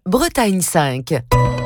Bretagne 5.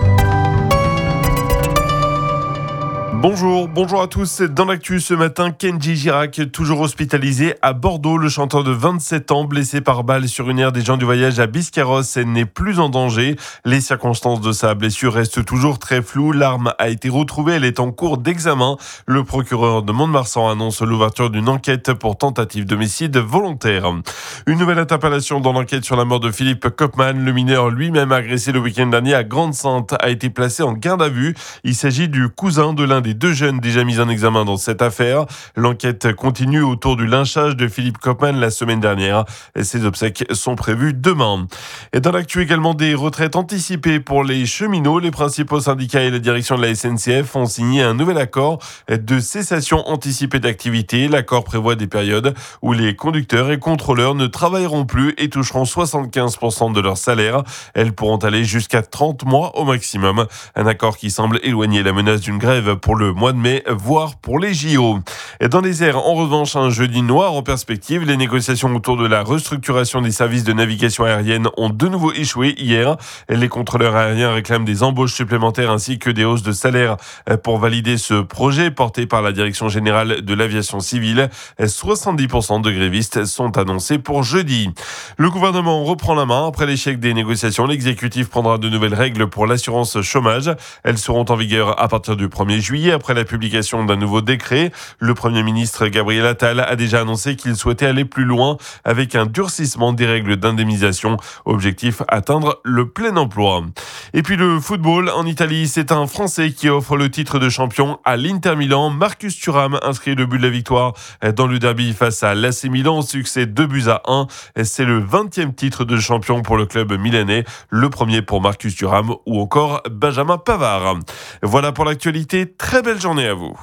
Bonjour à tous. C'est dans l'actu ce matin, Kenji Girac, toujours hospitalisé à Bordeaux. Le chanteur de 27 ans, blessé par balle sur une aire des gens du voyage à Biscarrosse, n'est plus en danger. Les circonstances de sa blessure restent toujours très floues. L'arme a été retrouvée, elle est en cours d'examen. Le procureur de Mont-de-Marsan annonce l'ouverture d'une enquête pour tentative d'homicide volontaire. Une nouvelle interpellation dans l'enquête sur la mort de Philippe Kopman. Le mineur lui-même agressé le week-end dernier à Grande-Sainte a été placé en garde à vue. Il s'agit du cousin de l'un des deux jeunes déjà mis en examen dans cette affaire. L'enquête continue autour du lynchage de Philippe Kopman la semaine dernière. Ses obsèques sont prévues demain. Et dans l'actu également, des retraites anticipées pour les cheminots. Les principaux syndicats et la direction de la SNCF ont signé un nouvel accord de cessation anticipée d'activité. L'accord prévoit des périodes où les conducteurs et contrôleurs ne travailleront plus et toucheront 75% de leur salaire. Elles pourront aller jusqu'à 30 mois au maximum. Un accord qui semble éloigner la menace d'une grève pour le mois de mai, voire pour les JO. Et dans les airs, en revanche, un jeudi noir en perspective. Les négociations autour de la restructuration des services de navigation aérienne ont de nouveau échoué hier. Les contrôleurs aériens réclament des embauches supplémentaires ainsi que des hausses de salaire pour valider ce projet porté par la Direction générale de l'aviation civile. 70% de grévistes sont annoncés pour jeudi. Le gouvernement reprend la main. Après l'échec des négociations, l'exécutif prendra de nouvelles règles pour l'assurance chômage. Elles seront en vigueur à partir du 1er juillet. Après la publication d'un nouveau décret, le Premier ministre Gabriel Attal a déjà annoncé qu'il souhaitait aller plus loin avec un durcissement des règles d'indemnisation. Objectif, atteindre le plein emploi. Et puis le football en Italie, c'est un Français qui offre le titre de champion à l'Inter Milan. Marcus Thuram inscrit le but de la victoire dans le derby face à l'AC Milan. Succès 2-1. C'est le 20e titre de champion pour le club milanais. Le premier pour Marcus Thuram ou encore Benjamin Pavard. Voilà pour l'actualité. Très belle journée à vous.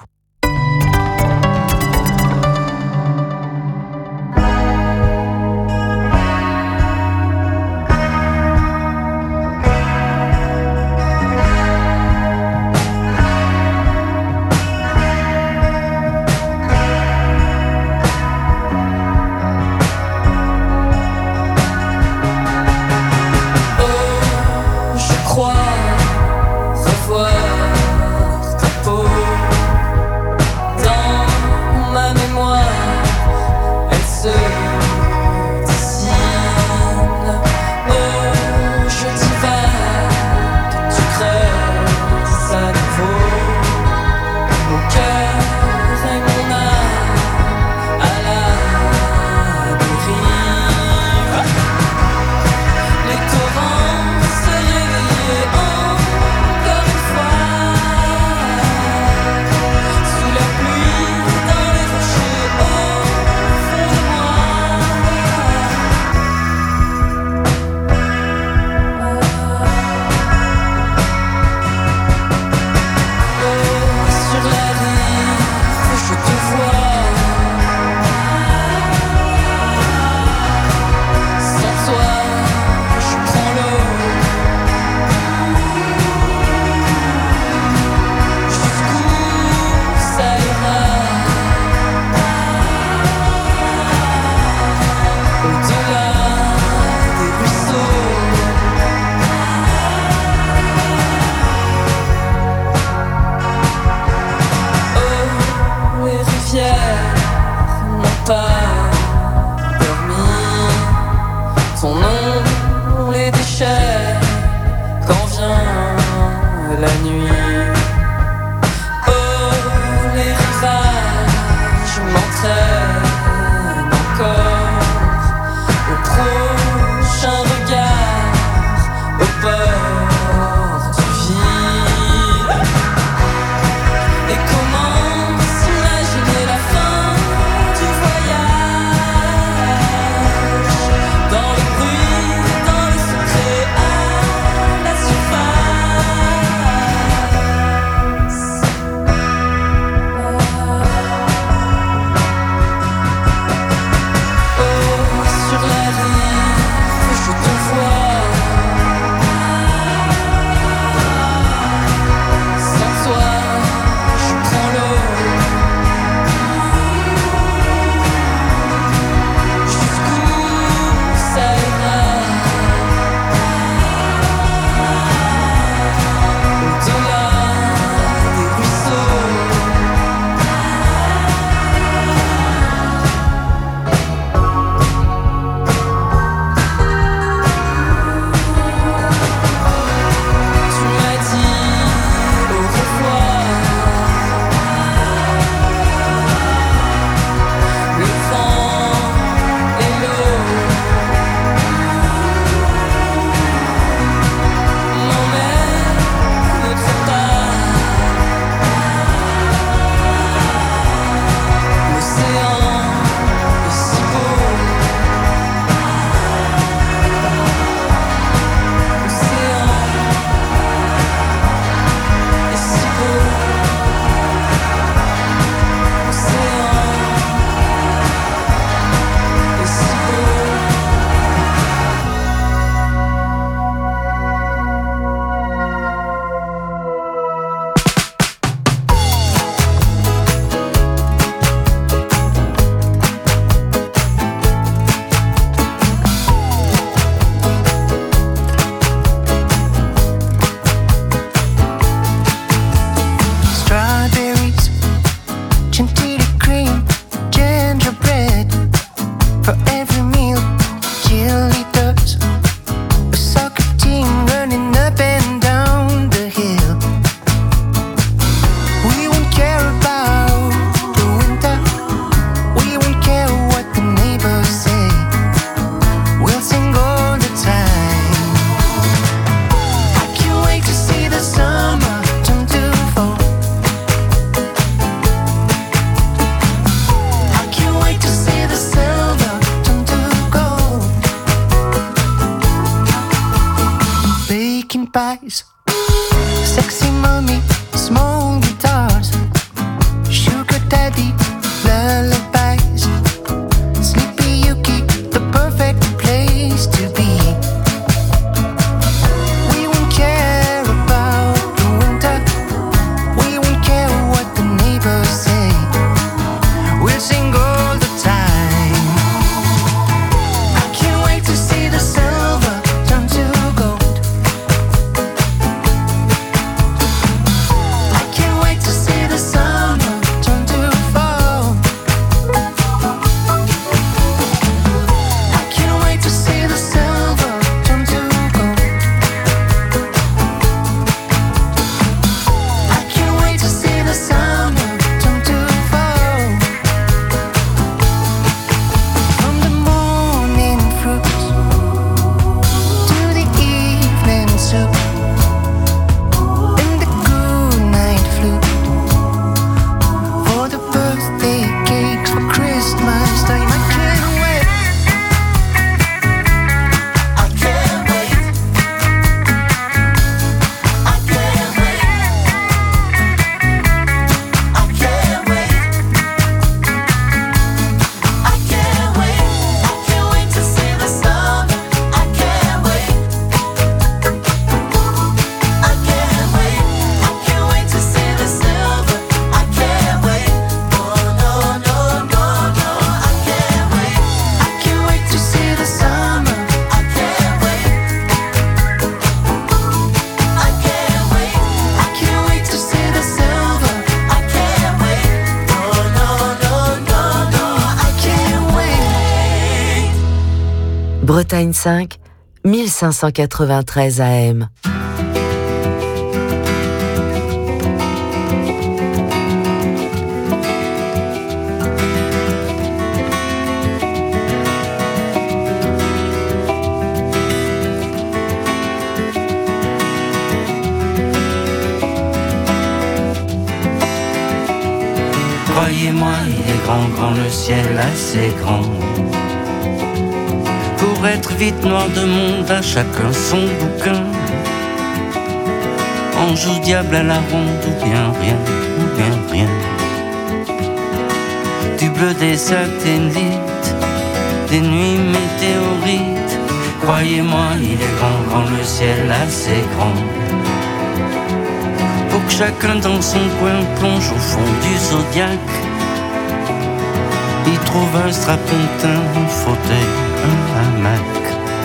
pumpkin pies, sexy mommy, small guitars, sugar daddy, lullabies, Sleepy Yuki, the perfect place to be. We won't care about the winter, we won't care what the neighbors say, we'll sing all the time. I can't wait to see the silver turn to gold. I can't wait to see the summer turn to fall. I can't wait to see the silver turn to gold. I can't wait to see the summer turn to fall. From the morning fruits to the evening soup and the good night flute, for the birthday cakes for Christmas time. I can't wait. I can't wait. I can't wait. I can't wait. I can't wait. I can't wait to see the summer. I can't wait. I can't wait. I can't wait to see the silver. I can't wait. No, no, no, no, no. I can't wait. I can't wait to see the summer. I can't wait. I can't wait. I can't wait to see the silver. I can't wait. No, no, no, no, no. I can't wait. Bretagne 5, 1593 AM. Croyez-moi, il est grand, grand, le ciel assez grand pour être vite noir de monde, à chacun son bouquin. On joue diable à la ronde, ou bien rien, ou bien rien. Du bleu des satellites, des nuits météorites. Croyez-moi, il est grand, grand, le ciel assez grand pour que chacun dans son coin plonge au fond du zodiaque. Il trouve un strapontin, un fauteuil, un hamac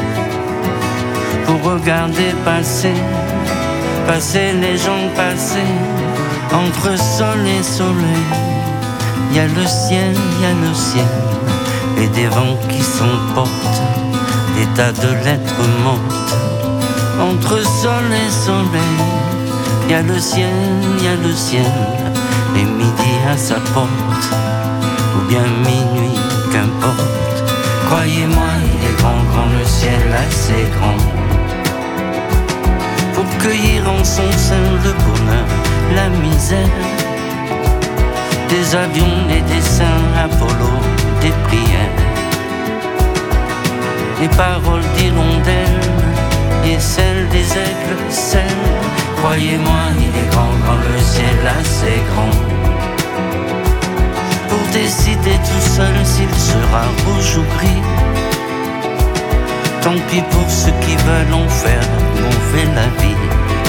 pour regarder passer, passer les gens passer entre sol et soleil. Il y a le ciel, il y a le ciel et des vents qui s'emportent, des tas de lettres mortes entre sol et soleil. Il y a le ciel, il y a le ciel et midi à sa porte, ou bien minuit, qu'importe. Croyez-moi, il est grand, grand, le ciel assez grand pour cueillir en son sein le bonheur, la misère, des avions, des dessins, Apollo, des prières, les paroles d'hirondelles et celles des aigles, celles. Croyez-moi, il est grand, grand, le ciel assez grand pour décider tout seul s'il sera rouge ou gris. Tant pis pour ceux qui veulent en faire gonfler la vie.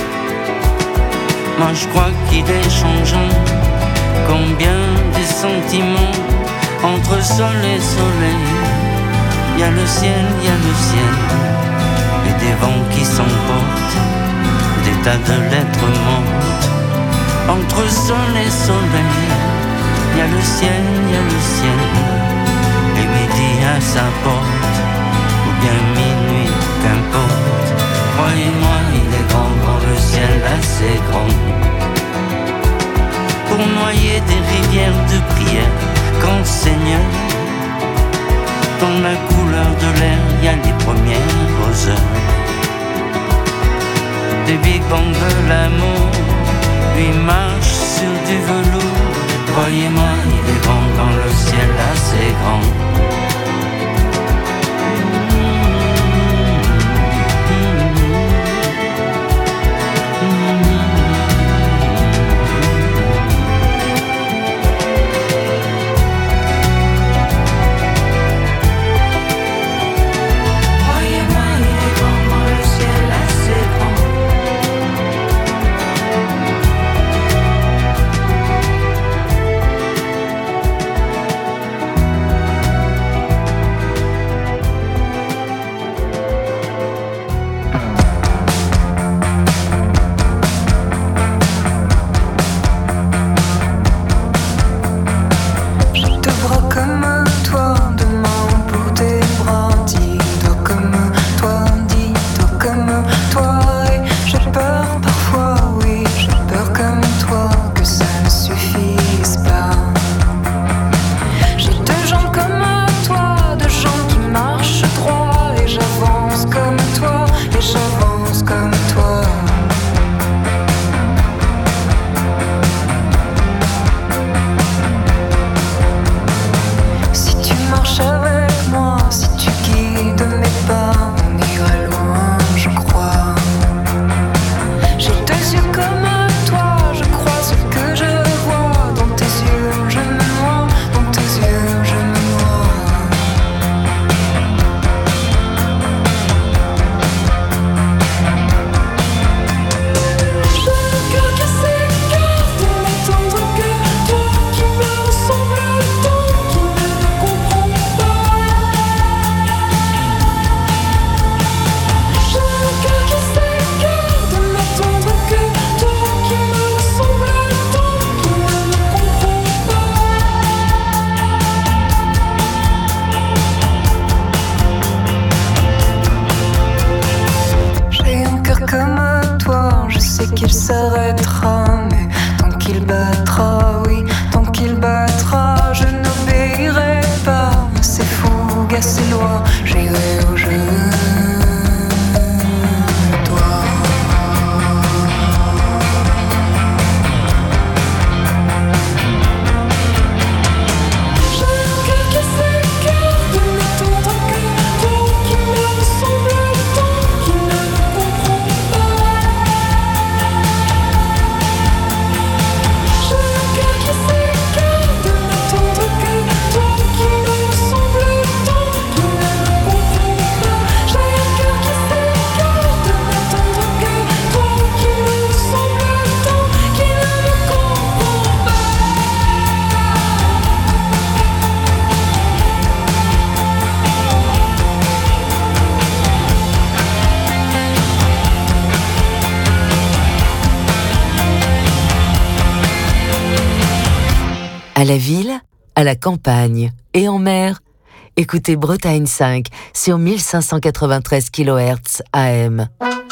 Moi je crois qu'il est changeant, combien des sentiments entre sol et soleil. Il y a le ciel, il y a le ciel et des vents qui s'emportent, des tas de lettres mortes entre sol et soleil. Il y a le ciel, il y a le ciel et midi à sa porte, ou bien minuit, qu'importe. Croyez-moi, il est grand, grand, le ciel assez grand pour noyer des rivières de prière. Grand Seigneur, dans la couleur de l'air, il y a les premières heures des big bangs de l'amour. Lui marche sur du velours. Croyez-moi, il est grand, dans le ciel assez grand. c'est qu'il s'arrêtera. Mais tant qu'il battra, oui, tant qu'il battra, je n'obéirai pas. C'est fougue à ses lois, j'irai où je dois. J'ai un cœur qui s'écarte de m'étendre que toi qui me ressemble tant, qui ne me comprend pas. J'ai un cœur qui s'écarte de m'étendre que toi qui me ressemble tant, qui ne me comprend pas. J'ai un cœur qui s'écarte de m'étendre que toi qui me ressemble tant, qui ne me comprend pas. À la ville, à la campagne et en mer, écoutez Bretagne 5 sur 1593 kHz AM.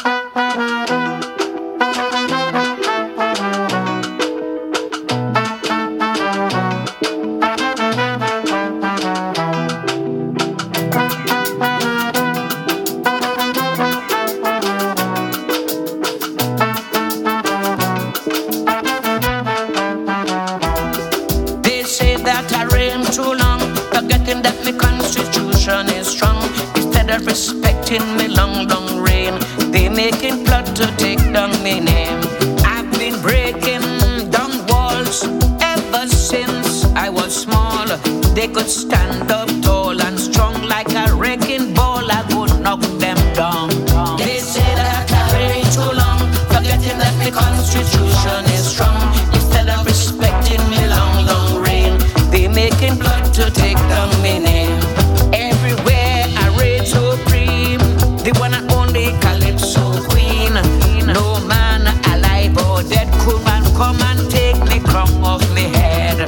They say that I reign too long, forgetting that my constitution is strong. Instead of respecting me long, long reign, they making plot to take down my name. I've been breaking down walls ever since I was small. They could stand up tall and strong like a wrecking ball. I would knock them down. They say that I reign too long, forgetting that my constitution is strong. Instead of respecting me long, long reign, they making blood to take down my name. Everywhere I reign supreme, the one and only Calypso queen. No man alive or dead could man come and take the crown off my head.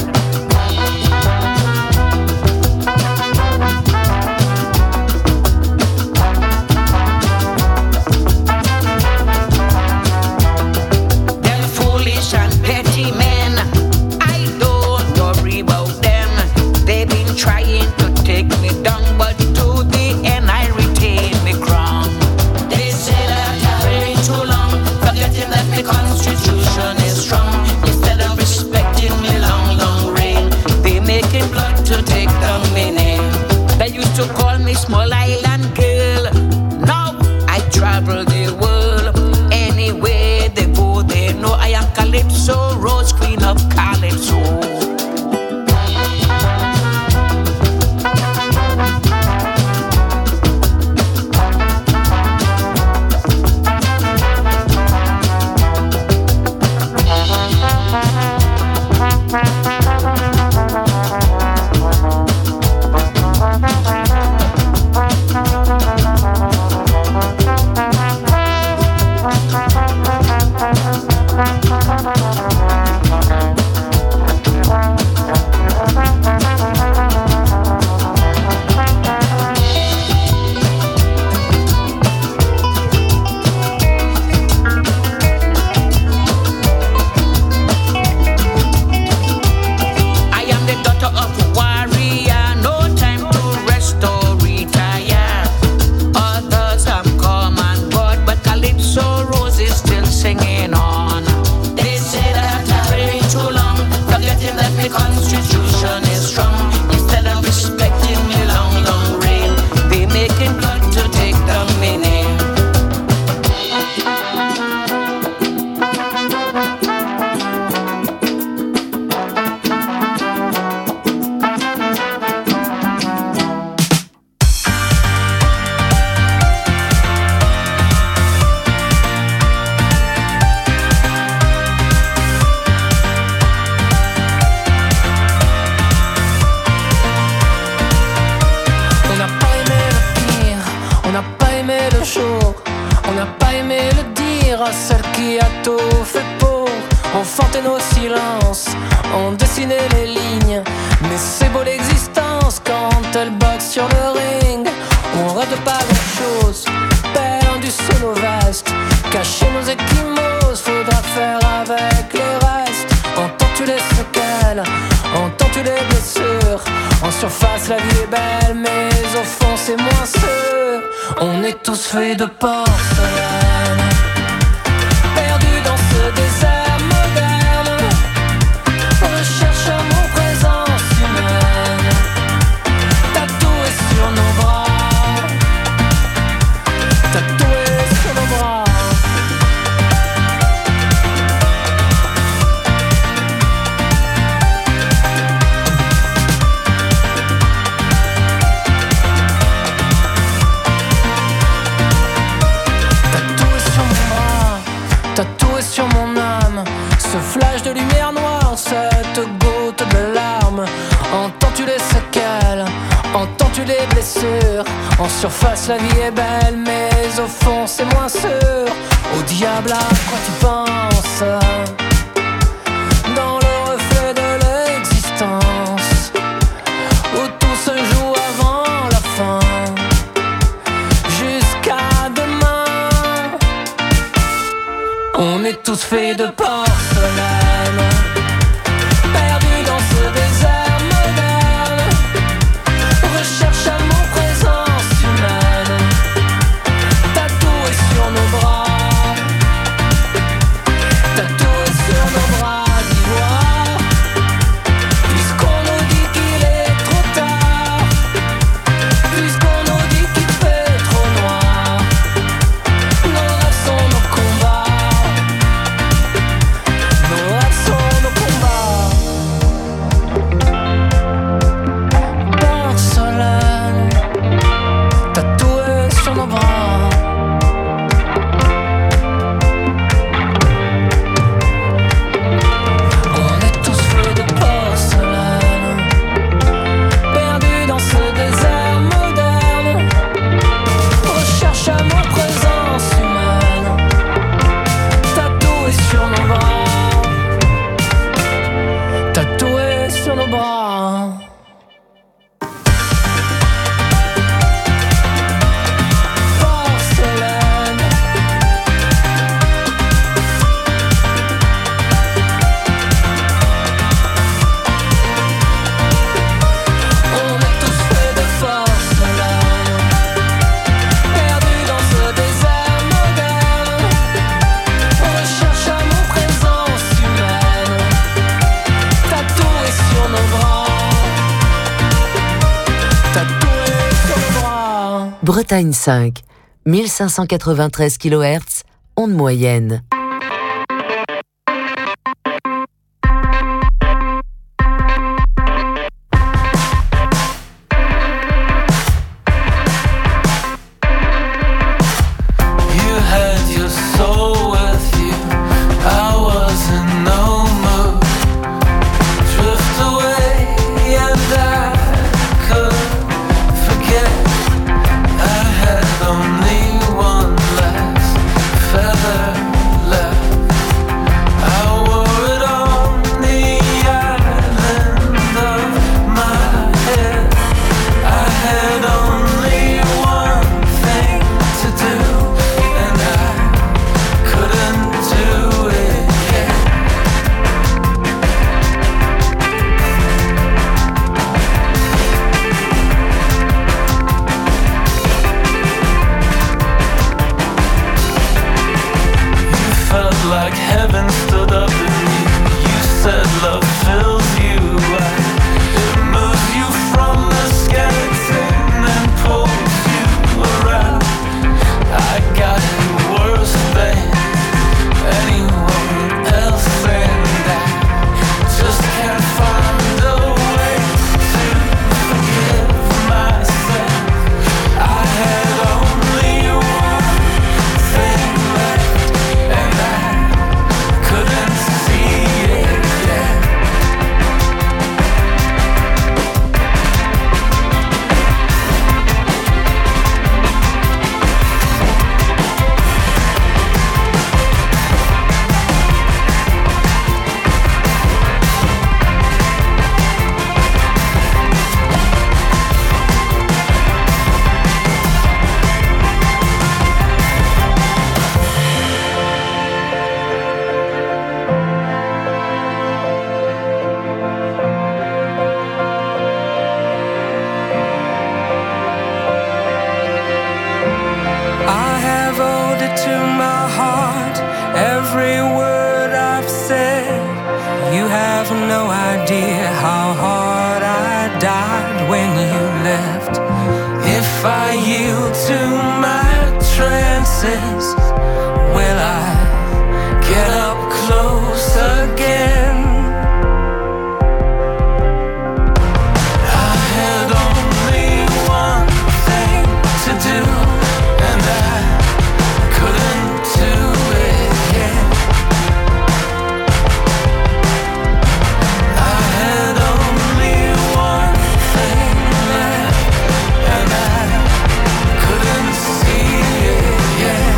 Them foolish and petty men, I don't worry about them. They've been trying to take me down, but to the end I retain the crown. They say that I reign too long, forgetting that the constitution is strong. Instead of respecting me long, long reign, they making blood to take down my name. They used to call me small island girl. Now I travel the world. Anywhere they go, they know I am Calypso, Rose Queen of Calypso. I am the daughter of a warrior, no time to rest or retire. Others have come and gone, but Calypso Rose is still singing on. They say that I reign too long, forgetting that the constitution is strong. Instead of respecting me long, long reign, they making blood to take down my name. On n'a pas aimé le pire, on n'a pas aimé le jour, on n'a pas aimé le dire à celle qui a tout fait pour. On fantait nos silences, on dessinait les lignes, mais c'est beau l'existence quand elle boxe sur le ring. On rêve de pas grand chose, perdu sous nos vastes, cacher nos équimaux. surface la vie est belle, mais au fond c'est moins sûr. On est tous faits de porcelaine, perdus dans ce désert moderne. Recherche mon présence humaine, tatoué sur nos bras, tatoué sur nos bras. Tatoué sur mon âme, ce flash de lumière noire, cette goutte de larmes. Entends-tu les séquelles, entends-tu les blessures? En surface la vie est belle, mais au fond c'est moins sûr. Au diable à quoi tu penses? Dans le reflet de l'existence, où tout se joue avant la fin. Jusqu'à demain, on est tous faits de porcelaine, perdus dans ce désert moderne. Recherche à mon présence humaine, tatoué sur nos bras, tatoué sur nos bras d'ivoire. Puisqu'on nous dit qu'il est trop tard, puisqu'on nous dit qu'il fait trop noir, nos rêves sont nos combats. Nos rêves sont nos combats. Porcelaine, tatoué sur nos bras. On est tous faits de porcelaine, perdus dans ce désert moderne. Recherche à mon présence humaine, tatoué sur nos bras, tatoué sur nos bras. Porcelaine, on est tous faits de porcelaine, perdus dans ce désert moderne. Recherche à mon présence humaine, tatoué sur nos bras, tatoué sur nos bras. Bretagne 5, 1593 kHz, onde moyenne. You had your soul with you. I was in no mood. Drift away and I could forget. I had only one last feather heart, every word I've said. You have no idea how hard I died when you left. If I yield to my trances, will I get up close again? I had only one thing to do, and I couldn't do it yet. I had only one thing left, and I couldn't see it yet.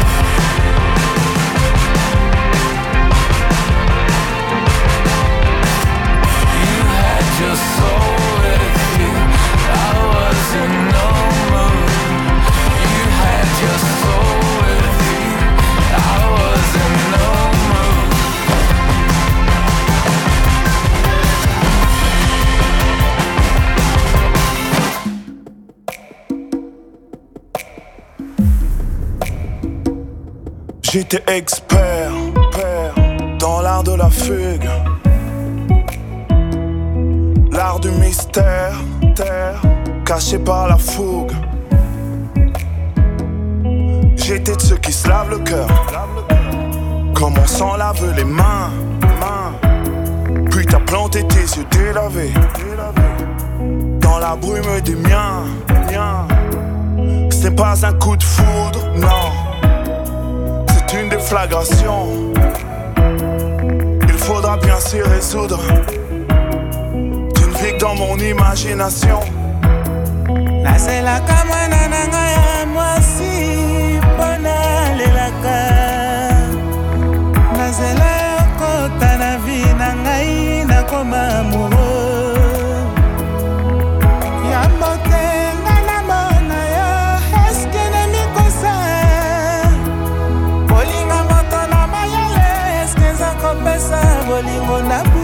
You had your soul with you, I was in no mood. You had your soul with you, I was in no mood. J'étais expert, père, dans l'art de la fugue, l'art du mystère, terre, caché par la fougue. J'étais de ceux qui se lavent le cœur, comme on s'en lave les mains. Puis t'as planté tes yeux délavés dans la brume des miens. Ce n'est pas un coup de foudre, non. C'est une déflagration. Il faudra bien s'y résoudre. Tu ne vis que dans mon imagination. Nasela kama nananga ya mwasi pona lelaka. Nasela kota na vi na ngai na koma amoureux. Ya motenga na mona yo eske ne mikosa. Bolinga moto na mayele eske za kopesa bolingo na bu.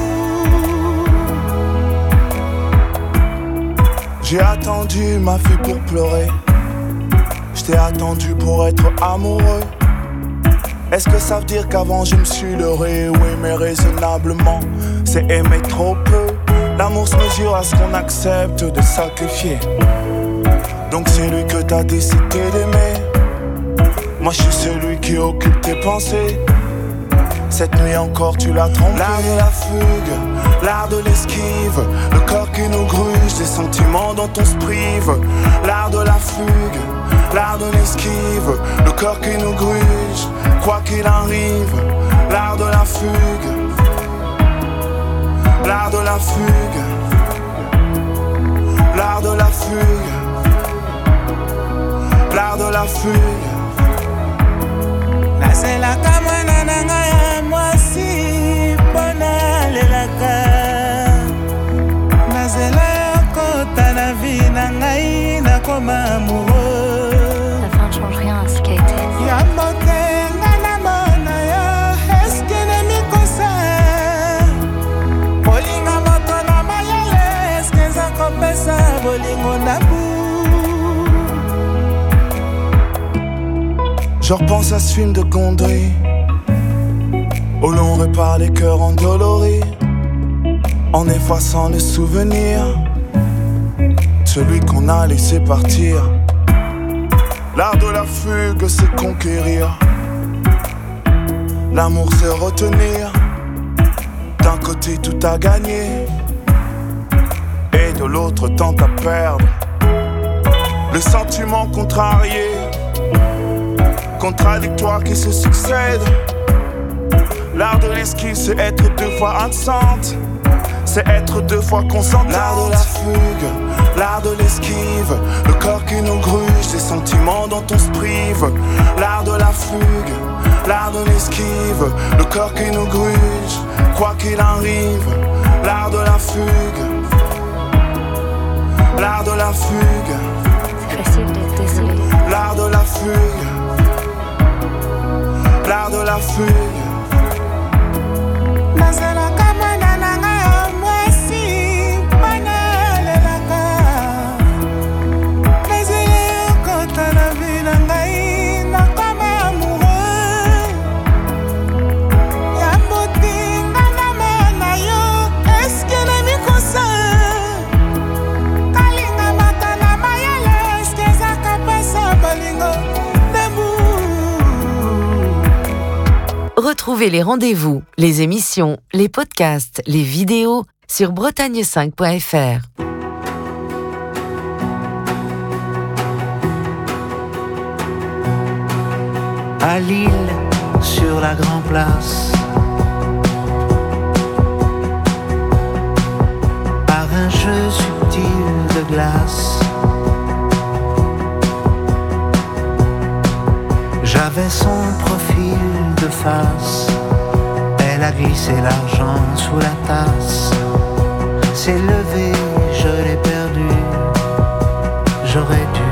J'ai attendu ma fille pour pleurer. Je t'ai attendu pour être amoureux. Est-ce que ça veut dire qu'avant je me suis leurré? Oui, mais raisonnablement, c'est aimer trop peu. L'amour se mesure à ce qu'on accepte de sacrifier. Donc c'est lui que t'as décidé d'aimer. Moi je suis celui qui occupe tes pensées. Cette nuit encore tu l'as trompé. L'art de la fugue, l'art de l'esquive, le corps qui nous gruge, des sentiments dont on se prive. L'art de la fugue, l'art de l'esquive, le corps qui nous gruge, quoi qu'il arrive. L'art de la fugue, l'art de la fugue, l'art de la fugue, l'art de la fugue. Nasela kama nananga ya mwasi pona lelaka. Nasela kota na vi na ngai na koma amoureux. La fin ne change rien à ce qui a été. Ya motenga na mona yo eske ne mikosa. Bolinga moto na mayele eske za kopesa bolingo na bu. Je repense à ce film de Gondry où l'on répare les cœurs endoloris en effaçant les souvenirs de celui qu'on a laissé partir. L'art de la fugue, c'est conquérir. L'amour, c'est retenir. D'un côté, tout à gagner et de l'autre, tant à perdre. Les sentiments contrariés, contradictoires qui se succèdent. L'art de l'esquive, c'est être deux fois absente. C'est être deux fois consentante. L'art de la fugue, l'art de l'esquive, le corps qui nous gruge, des sentiments dont on se prive. L'art de la fugue, l'art de l'esquive, le corps qui nous gruge, quoi qu'il arrive. L'art de la fugue, l'art de la fugue, C'est facile d'être désolé. l'art de la fugue, l'art de la fugue. Nasela kama nananga ya mwasi pona lelaka. Nasela kota na vi na ngai na koma amoureux. Retrouvez les rendez-vous, les émissions, les podcasts, les vidéos sur bretagne5.fr. À Lille, sur la Grand Place, par un jeu subtil de glace, j'avais son profil de face. Elle a glissé l'argent sous la tasse. S'est levé, je l'ai perdu. J'aurais dû.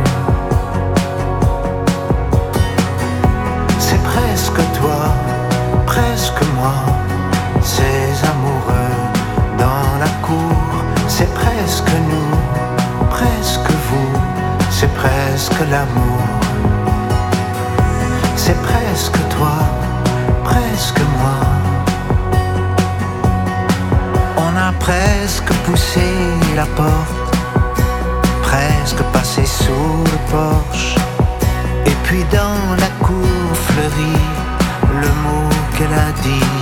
C'est presque toi, presque moi. Ces amoureux dans la cour. C'est presque nous, presque vous. C'est presque l'amour. C'est presque toi, presque moi. On a presque poussé la porte, presque passé sous le porche. Et puis dans la cour fleurie, le mot qu'elle a dit.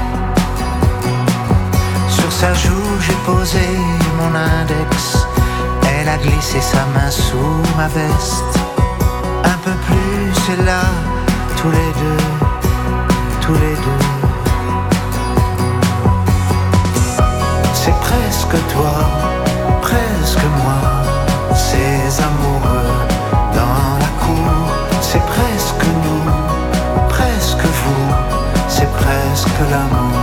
Sur sa joue j'ai posé mon index. Elle a glissé sa main sous ma veste. Un peu plus, c'est là. Tous les deux, tous les deux. C'est presque toi, presque moi. Ces amoureux dans la cour. C'est presque nous, presque vous. C'est presque l'amour.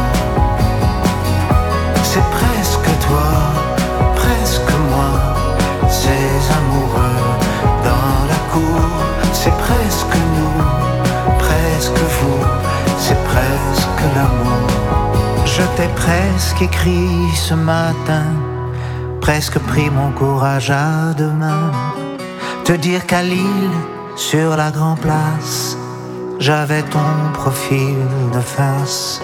C'est presque toi, presque moi. Ces amoureux dans la cour. C'est presque nous. Presque vous, c'est presque l'amour. Je t'ai presque écrit ce matin, presque pris mon courage à deux mains. Te dire qu'à Lille, sur la Grand Place, j'avais ton profil de face.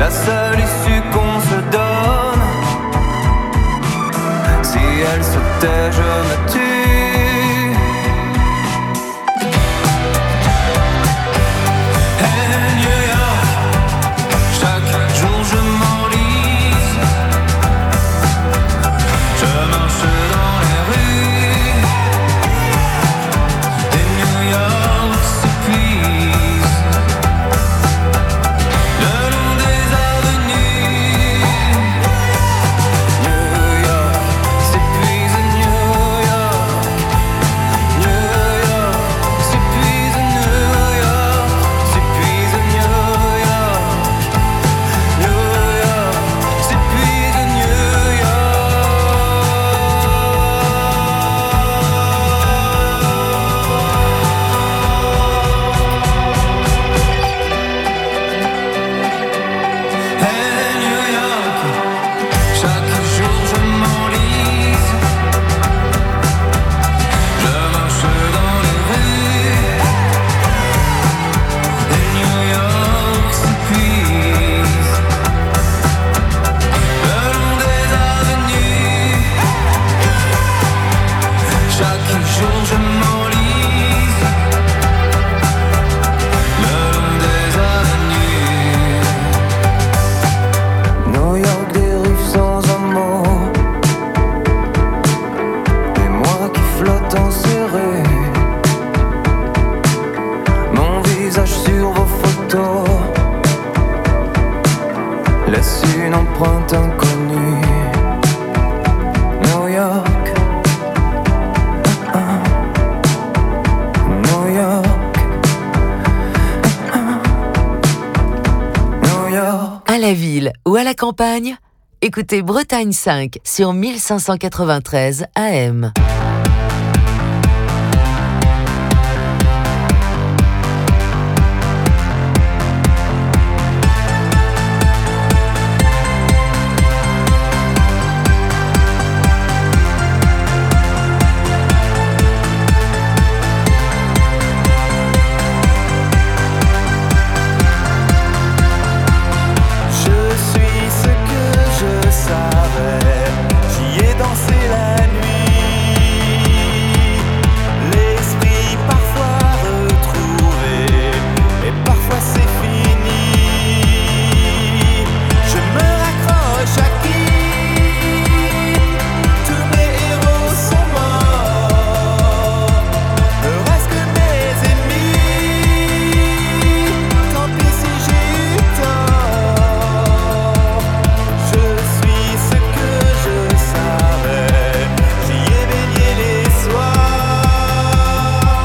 la seule issue qu'on se donne. Si elle se tait, je me tue. Laisse une empreinte inconnue. New York, New York, New York. À la ville ou à la campagne, écoutez Bretagne 5 sur 1593 AM. J'y ai dansé la nuit. L'esprit parfois retrouvé, mais parfois c'est fini. Je me raccroche à qui? Tous mes héros sont morts. Ne reste que mes ennemis. Tant pis si j'ai eu tort. Je suis ce que je savais, j'y ai baigné les soirs.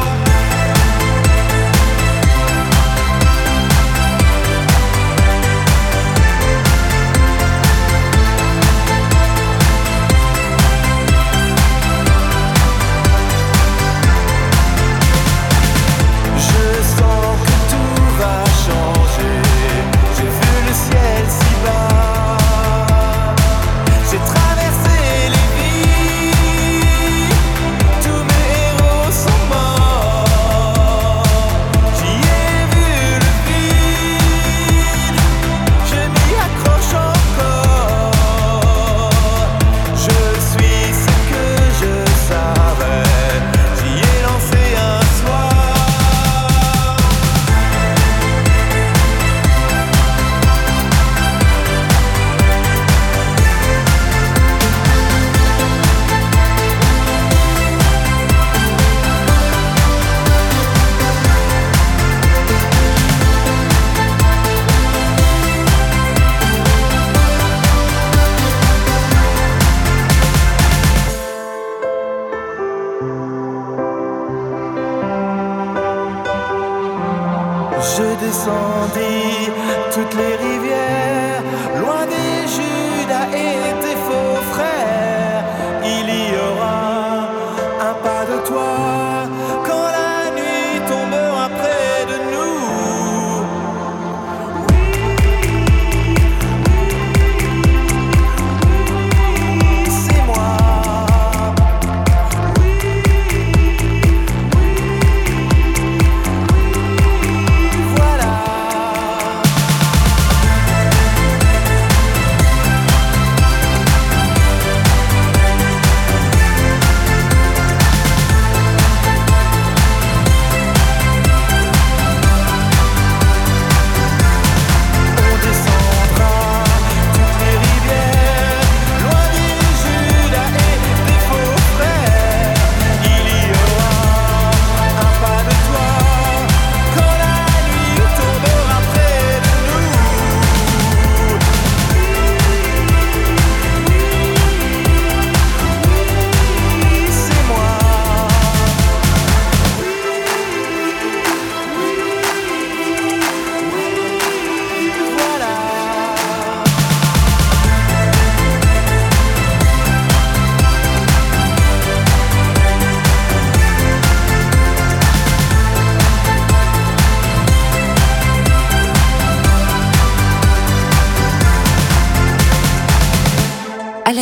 Je sens que tout va changer. J'ai vu le ciel si bas. J'ai traversé les vies. Tous mes héros sont morts. J'y ai vu le vide. Je m'y accroche encore. Je suis ce que je savais. J'y ai lancé un soir. Je descendis toutes les rivières, loin des Judas et tes faux frères. Il y aura un pas de toi quand la nuit tombera près de nous. C'est moi. Voilà.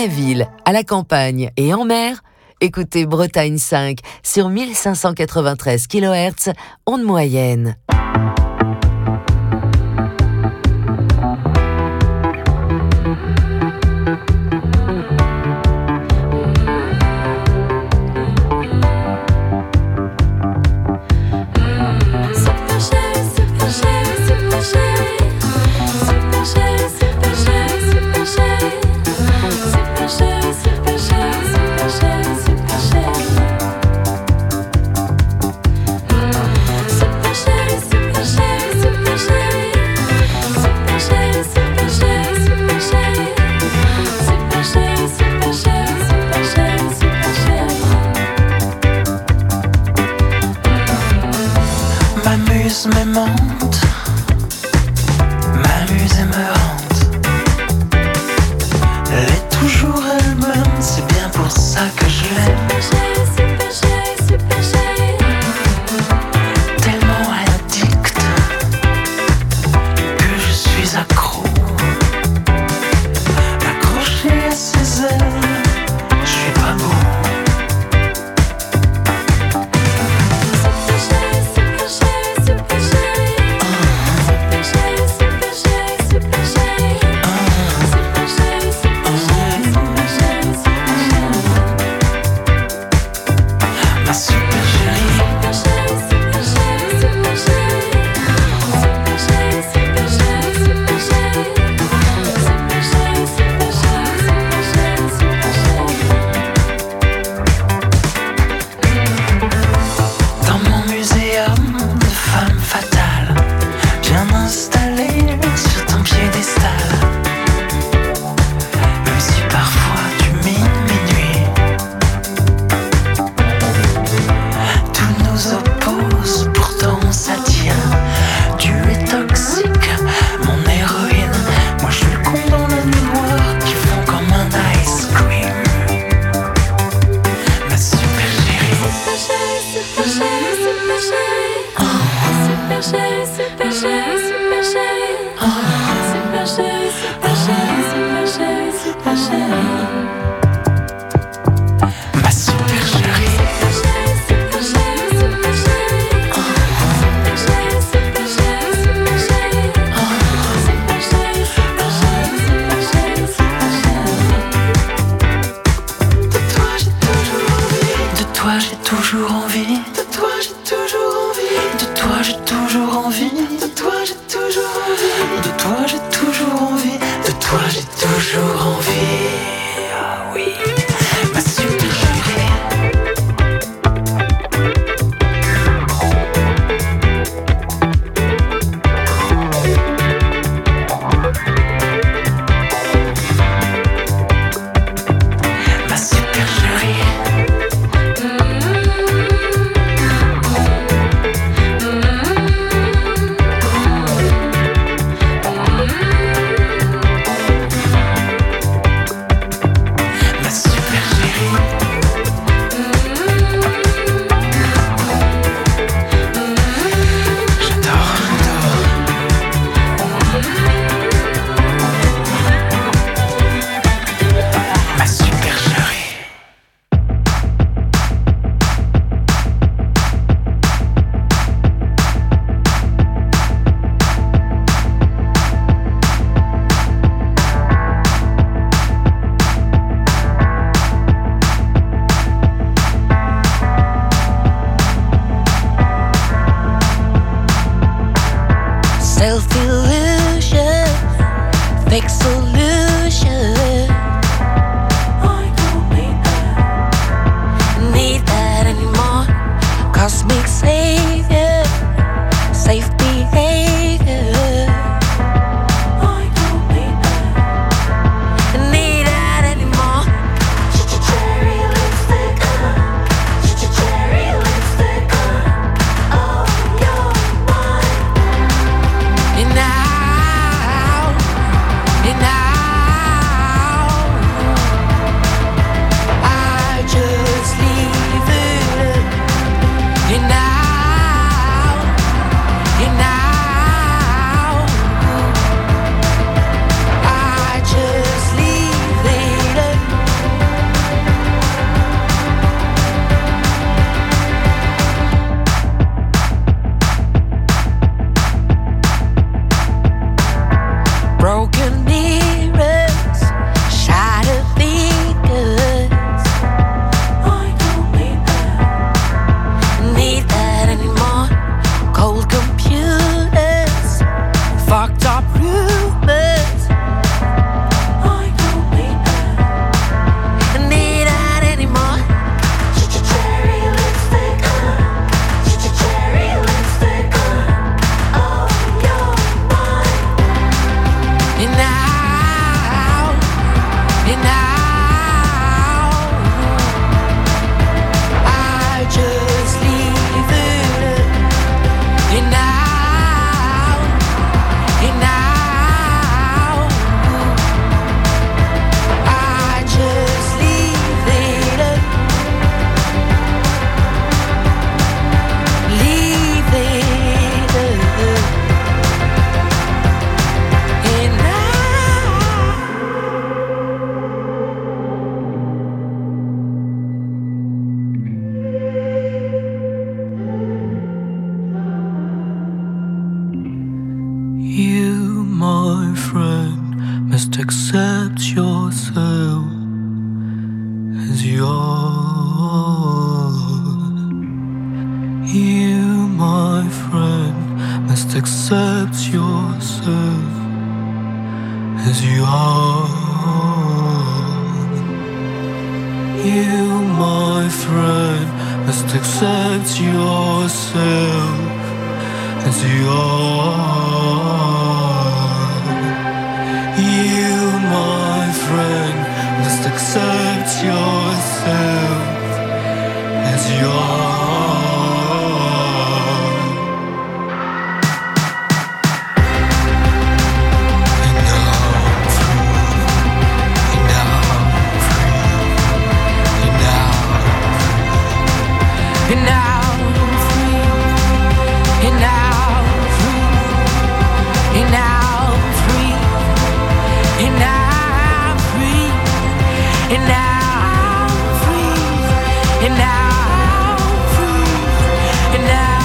la ville, à la campagne et en mer, écoutez Bretagne 5 sur 1593 kHz, onde moyenne. M'amuse et me hante. Elle est toujours elle-même, c'est bien pour ça que je l'aime. Tellement addict que je suis accro. Accroché à ses ailes, je suis pas beau. De toi j'ai toujours envie. Just accept yourself as you are. You, my friend, must accept yourself as you are. You, my friend, must accept yourself as you are. You, my friend, must accept yourself as you are. And now I'm free, and now I'm free, and now I'm free, and now I'm free, and now I'm free, and now I'm free, and now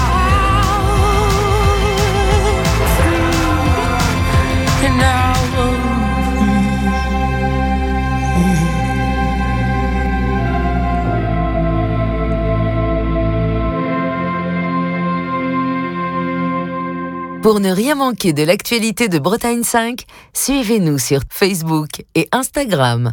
I'm free, and now Pour ne rien manquer de l'actualité de Bretagne 5, suivez-nous sur Facebook et Instagram.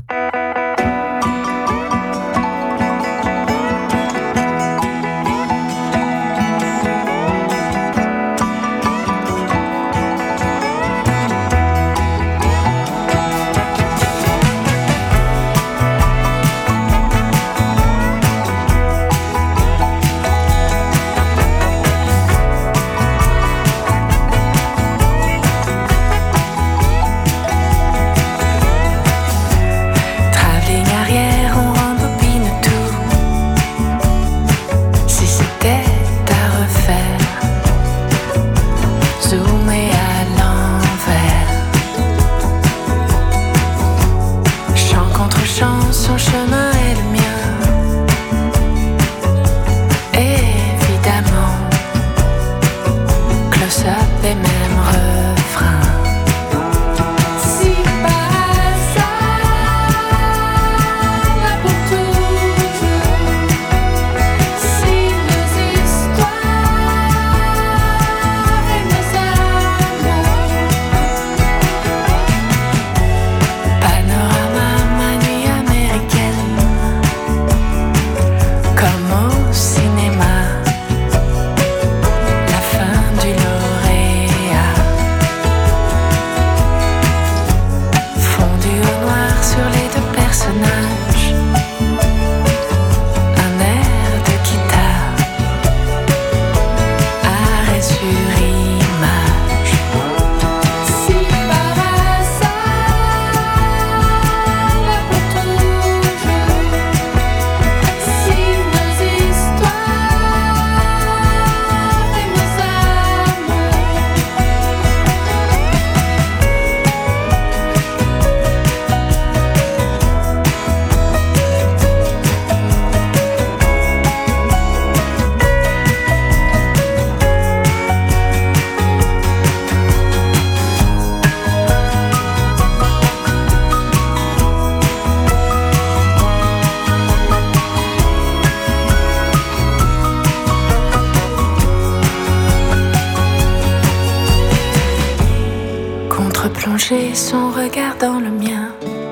Plonger son regard dans le mien,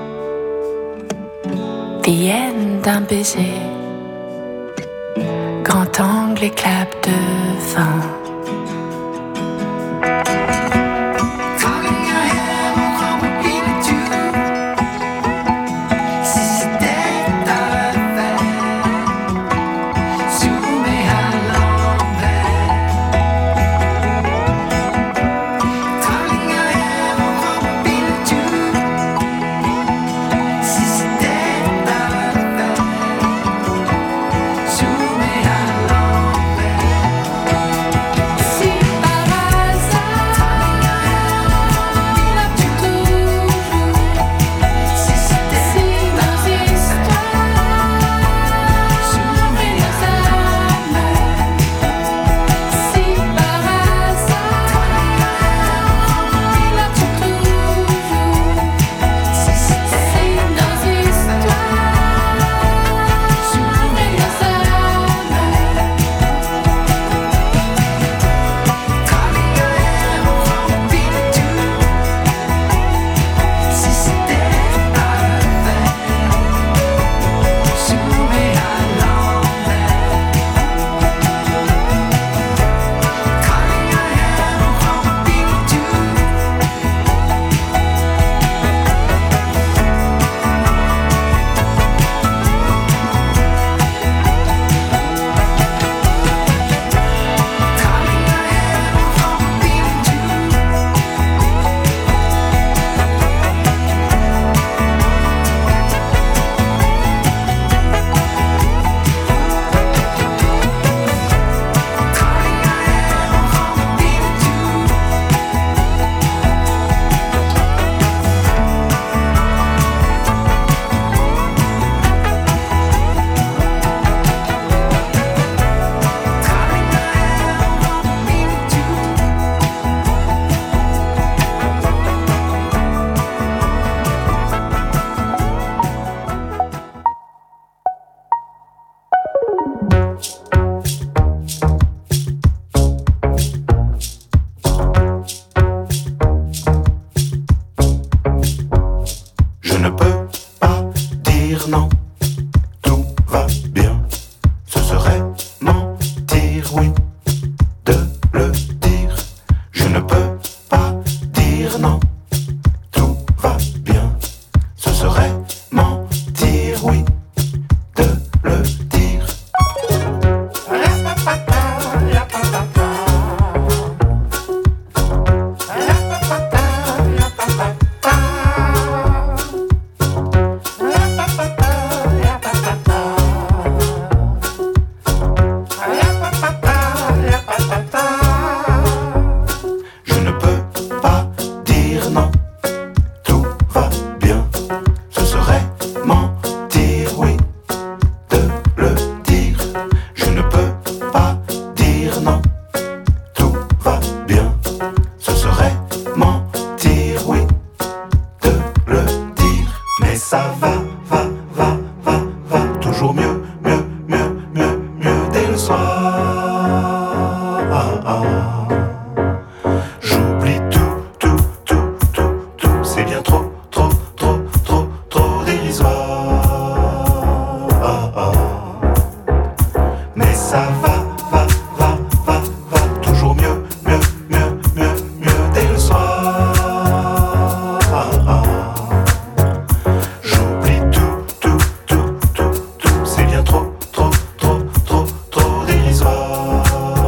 viennent d'un baiser, grand angle éclat de vin. dire non. Tout va bien. Ce serait mentir, oui, de le dire. Je ne peux pas dire non. Tout va bien. Ce serait mentir, oui, de le dire. Je ne peux pas dire non. Tout va bien. Ce serait mentir, oui, de le dire. Je ne peux pas dire non. Tout va bien. Ce serait mentir, oui, de le dire. Mais ça va toujours mieux, mieux dès le soir. J'oublie tout, c'est bien trop dérisoire. Mais ça va toujours mieux, dès le soir. J'oublie tout, c'est bien trop dérisoire.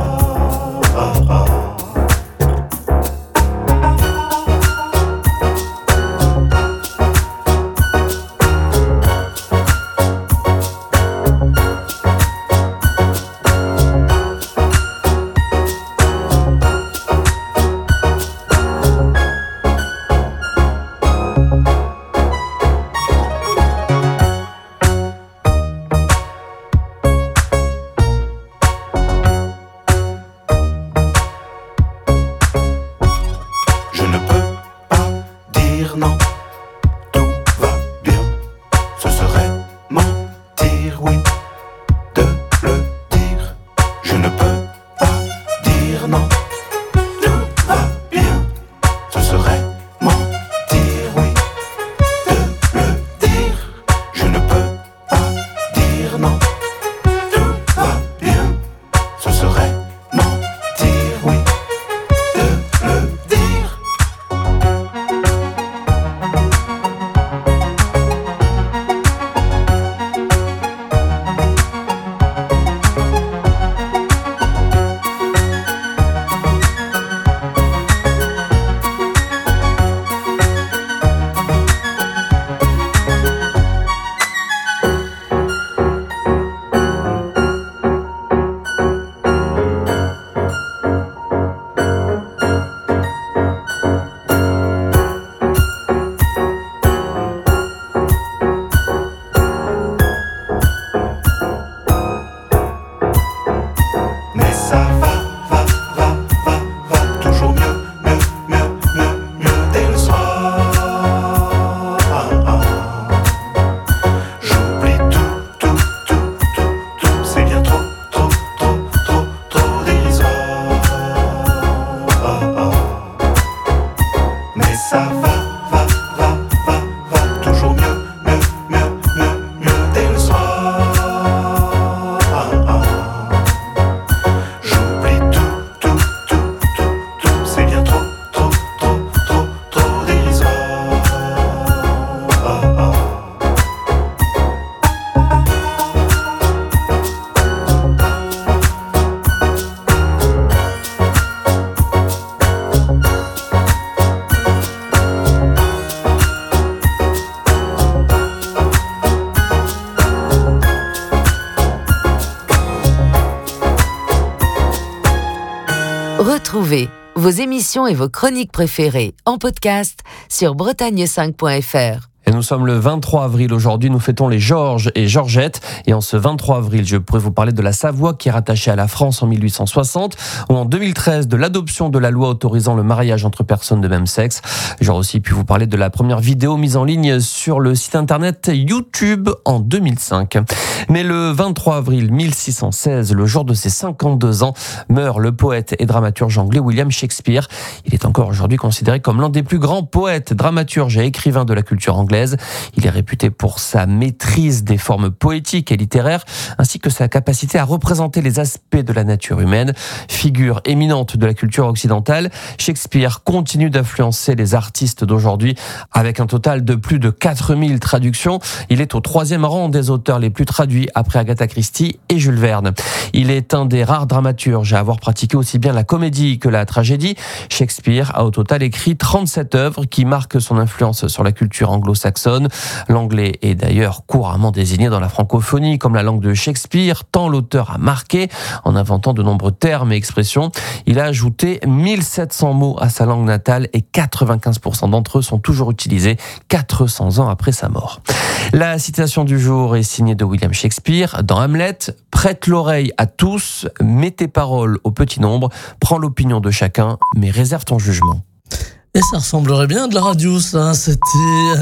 Je ne peux pas dire non. Tout va bien. Ce serait mentir, oui, de le dire. Je ne peux pas dire non. Tout va bien. Ce serait mentir, oui, de le dire. Je ne peux pas dire non. Tout va bien. Ce serait mentir, oui, de le dire. Mais ça va toujours mieux, dès le soir. J'oublie tout, c'est bien trop dérisoire. Mais ça va toujours mieux, dès le soir. J'oublie tout, c'est bien trop dérisoire. Retrouvez vos émissions et vos chroniques préférées en podcast sur bretagne5.fr. Et nous sommes le 23 avril aujourd'hui, nous fêtons les Georges et Georgettes. Et en ce 23 avril, je pourrais vous parler de la Savoie qui est rattachée à la France en 1860, ou en 2013 de l'adoption de la loi autorisant le mariage entre personnes de même sexe. J'aurais aussi pu vous parler de la première vidéo mise en ligne sur le site internet YouTube en 2005. Mais le 23 avril 1616, le jour de ses 52 ans, meurt le poète et dramaturge anglais William Shakespeare. Il est encore aujourd'hui considéré comme l'un des plus grands poètes, dramaturges et écrivains de la culture anglaise. anglaise. Il est réputé pour sa maîtrise des formes poétiques et littéraires, ainsi que sa capacité à représenter les aspects de la nature humaine. Figure éminente de la culture occidentale, Shakespeare continue d'influencer les artistes d'aujourd'hui avec un total de plus de 4000 traductions. Il est au 3e rang des auteurs les plus traduits après Agatha Christie et Jules Verne. Il est un des rares dramaturges à avoir pratiqué aussi bien la comédie que la tragédie. Shakespeare a au total écrit 37 œuvres qui marquent son influence sur la culture anglo-saxonne. L'anglais est d'ailleurs couramment désigné dans la francophonie comme la langue de Shakespeare, tant l'auteur a marqué en inventant de nombreux termes et expressions. Il a ajouté 1700 mots à sa langue natale et 95% d'entre eux sont toujours utilisés 400 ans après sa mort. La citation du jour est signée de William Shakespeare dans Hamlet. Prête l'oreille à tous, mets tes paroles au petit nombre, prends l'opinion de chacun, mais réserve ton jugement. Et ça ressemblerait bien à de la radio, ça. C'était